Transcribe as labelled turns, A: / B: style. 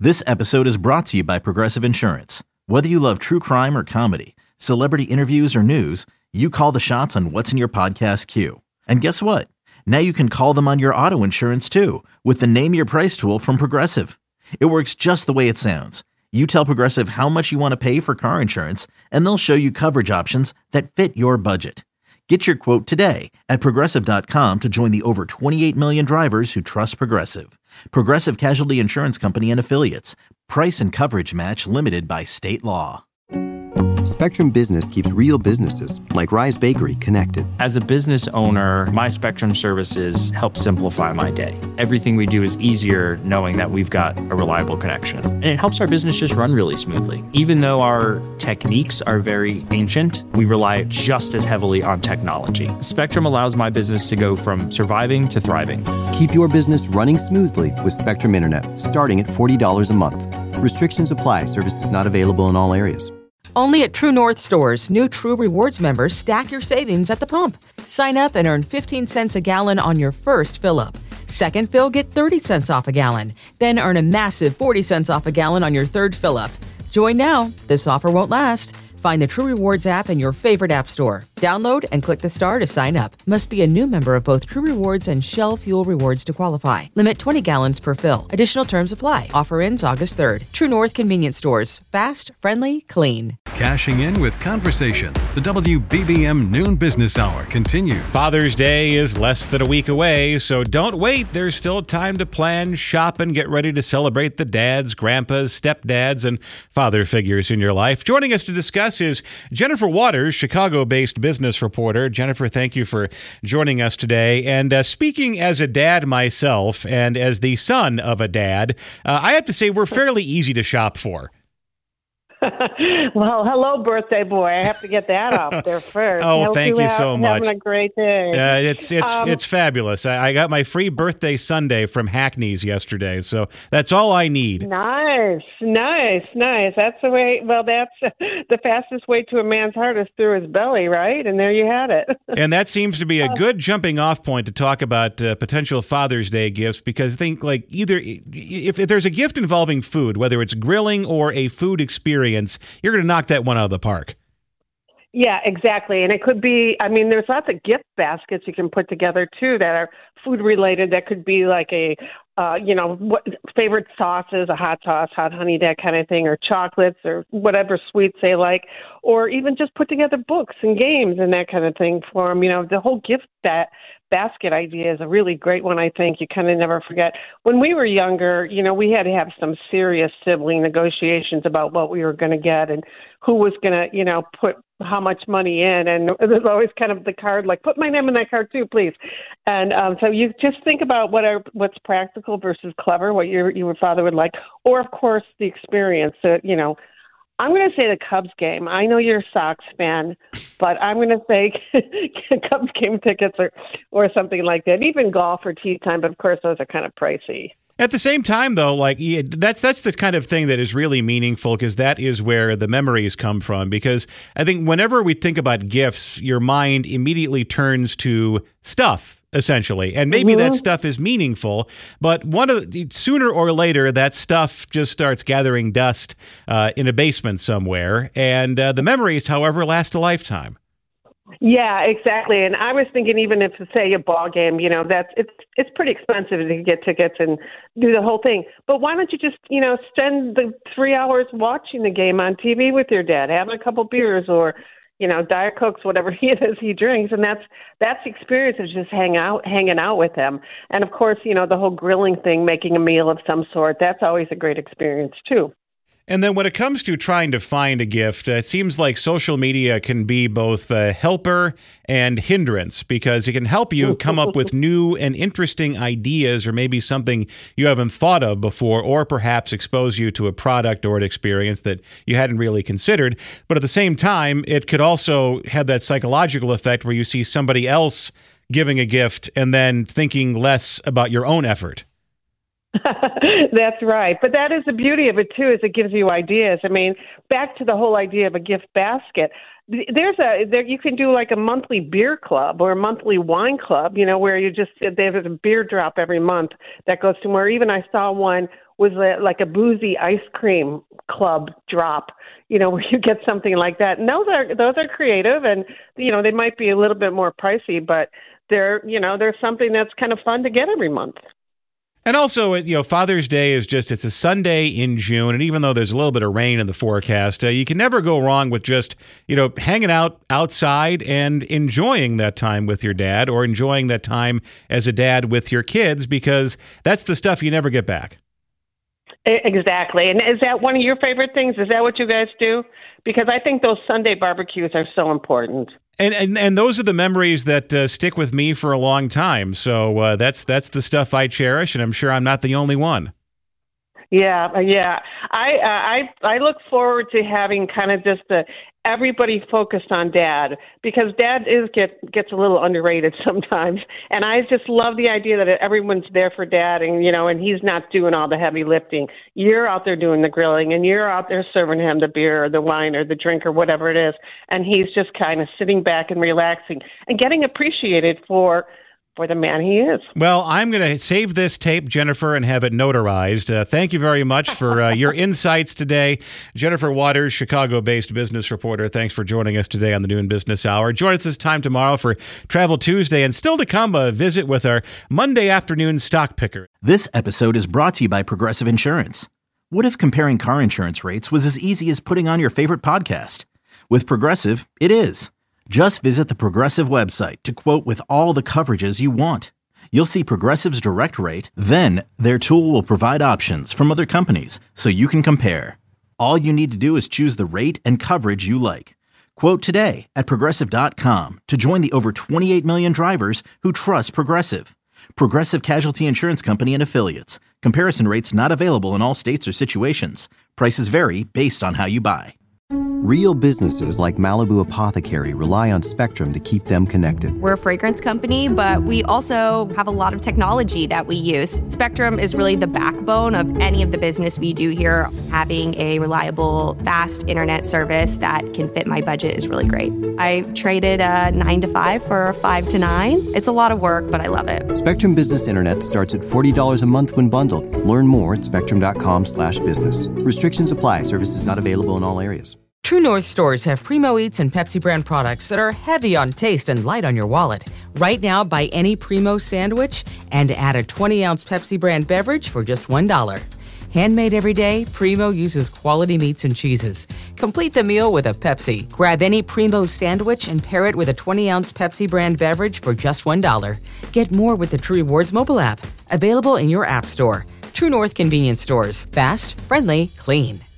A: This episode is brought to you by Progressive Insurance. Whether you love true crime or comedy, celebrity interviews or news, you call the shots on what's in your podcast queue. And guess what? Now you can call them on your auto insurance too with the Name Your Price tool from Progressive. It works just the way it sounds. You tell Progressive how much you want to pay for car insurance, and they'll show you coverage options that fit your budget. Get your quote today at Progressive.com to join the over 28 million drivers who trust Progressive. Progressive Casualty Insurance Company and Affiliates. Price and coverage match limited by state law.
B: Spectrum Business keeps real businesses, like Rise Bakery, connected.
C: As a business owner, my Spectrum services help simplify my day. Everything we do is easier knowing that we've got a reliable connection. And it helps our business just run really smoothly. Even though our techniques are very ancient, we rely just as heavily on technology. Spectrum allows my business to go from surviving to thriving.
B: Keep your business running smoothly with Spectrum Internet, starting at $40 a month. Restrictions apply. Services not available in all areas.
D: Only at True North stores, new True Rewards members stack your savings at the pump. Sign up and earn 15 cents a gallon on your first fill-up. Second fill, get 30 cents off a gallon. Then earn a massive 40 cents off a gallon on your third fill-up. Join now. This offer won't last. Find the True Rewards app in your favorite app store. Download and click the star to sign up. Must be a new member of both True Rewards and Shell Fuel Rewards to qualify. Limit 20 gallons per fill. Additional terms apply. Offer ends August 3rd. True North Convenience Stores. Fast, friendly, clean.
E: Cashing in with conversation. The WBBM Noon Business Hour continues.
F: Father's Day is less than a week away, so don't wait. There's still time to plan, shop, and get ready to celebrate the dads, grandpas, stepdads, and father figures in your life. Joining us to discuss is Jennifer Waters, Chicago-based business reporter. Jennifer, thank you for joining us today. And speaking as a dad myself and as the son of a dad, I have to say we're fairly easy to shop for.
G: Well, hello, birthday boy. I have to get that off there first.
F: Oh, thank you so much.
G: Having a great day.
F: It's fabulous. I got my free birthday sundae from Hackney's yesterday, so that's all I need.
G: Nice. That's the way. Well, that's the fastest way to a man's heart is through his belly, right? And there you had it.
F: And that seems to be a good jumping off point to talk about potential Father's Day gifts, because I think like either if there's a gift involving food, whether it's grilling or a food experience, you're going to knock that one out of the park.
G: Yeah, exactly. And it could be, I mean, there's lots of gift baskets you can put together, too, that are food related. That could be like a, what favorite sauces, a hot sauce, hot honey, that kind of thing, or chocolates or whatever sweets they like, or even just put together books and games and that kind of thing for them. You know, the whole gift basket idea is a really great one, I think. You kind of never forget. When we were younger, we had to have some serious sibling negotiations about what we were going to get and who was going to, put how much money in. And there's always kind of the card, like, put my name in that card too, please. And so you just think about what's practical versus clever, what your father would like. Or, of course, the experience that, I'm going to say the Cubs game. I know you're a Sox fan, but I'm going to say Cubs game tickets or something like that. Even golf or tea time, but of course those are kind of pricey.
F: At the same time, though, that's the kind of thing that is really meaningful, because that is where the memories come from. Because I think whenever we think about gifts, your mind immediately turns to stuff, essentially. And maybe that stuff is meaningful, but sooner or later, that stuff just starts gathering dust in a basement somewhere. And the memories, however, last a lifetime.
G: Yeah, exactly. And I was thinking, even if, say, a ball game, it's pretty expensive to get tickets and do the whole thing. But why don't you just, spend the 3 hours watching the game on TV with your dad, having a couple beers or, Diet Cokes, whatever it is he drinks. And that's the experience of just hanging out with him. And of course, the whole grilling thing, making a meal of some sort, that's always a great experience too.
F: And then when it comes to trying to find a gift, it seems like social media can be both a helper and hindrance, because it can help you come up with new and interesting ideas, or maybe something you haven't thought of before, or perhaps expose you to a product or an experience that you hadn't really considered. But at the same time, it could also have that psychological effect where you see somebody else giving a gift and then thinking less about your own effort.
G: That's right. But that is the beauty of it, too, is it gives you ideas. I mean, back to the whole idea of a gift basket. You can do like a monthly beer club or a monthly wine club, where there's a beer drop every month that goes to where. Even I saw one was like a boozy ice cream club drop, where you get something like that. And those are creative, and, they might be a little bit more pricey, but they're something that's kind of fun to get every month.
F: And also, Father's Day is it's a Sunday in June. And even though there's a little bit of rain in the forecast, you can never go wrong with just, hanging out outside and enjoying that time with your dad, or enjoying that time as a dad with your kids, because that's the stuff you never get back.
G: Exactly. And is that one of your favorite things? Is that what you guys do? Because I think those Sunday barbecues are so important.
F: And those are the memories that stick with me for a long time. So that's the stuff I cherish, and I'm sure I'm not the only one.
G: Yeah. I look forward to having kind of just everybody focused on Dad, because Dad gets a little underrated sometimes, and I just love the idea that everyone's there for Dad, and and he's not doing all the heavy lifting. You're out there doing the grilling, and you're out there serving him the beer or the wine or the drink or whatever it is, and he's just kind of sitting back and relaxing and getting appreciated for the man he is.
F: Well, I'm going to save this tape, Jennifer, and have it notarized. Thank you very much for your insights today. Jennifer Waters, Chicago-based business reporter, thanks for joining us today on the Noon Business Hour. Join us this time tomorrow for Travel Tuesday, and still to come, a visit with our Monday afternoon stock picker.
A: This episode is brought to you by Progressive Insurance. What if comparing car insurance rates was as easy as putting on your favorite podcast? With Progressive, it is. Just visit the Progressive website to quote with all the coverages you want. You'll see Progressive's direct rate, then their tool will provide options from other companies so you can compare. All you need to do is choose the rate and coverage you like. Quote today at Progressive.com to join the over 28 million drivers who trust Progressive. Progressive Casualty Insurance Company and Affiliates. Comparison rates not available in all states or situations. Prices vary based on how you buy.
B: Real businesses like Malibu Apothecary rely on Spectrum to keep them connected.
H: We're a fragrance company, but we also have a lot of technology that we use. Spectrum is really the backbone of any of the business we do here. Having a reliable, fast internet service that can fit my budget is really great. I traded a 9 to 5 for a 5 to 9. It's a lot of work, but I love it.
B: Spectrum Business Internet starts at $40 a month when bundled. Learn more at spectrum.com/business. Restrictions apply. Services not available in all areas.
D: True North stores have Primo Eats and Pepsi brand products that are heavy on taste and light on your wallet. Right now, buy any Primo sandwich and add a 20-ounce Pepsi brand beverage for just $1. Handmade every day, Primo uses quality meats and cheeses. Complete the meal with a Pepsi. Grab any Primo sandwich and pair it with a 20-ounce Pepsi brand beverage for just $1. Get more with the True Rewards mobile app. Available in your app store. True North convenience stores. Fast, friendly, clean.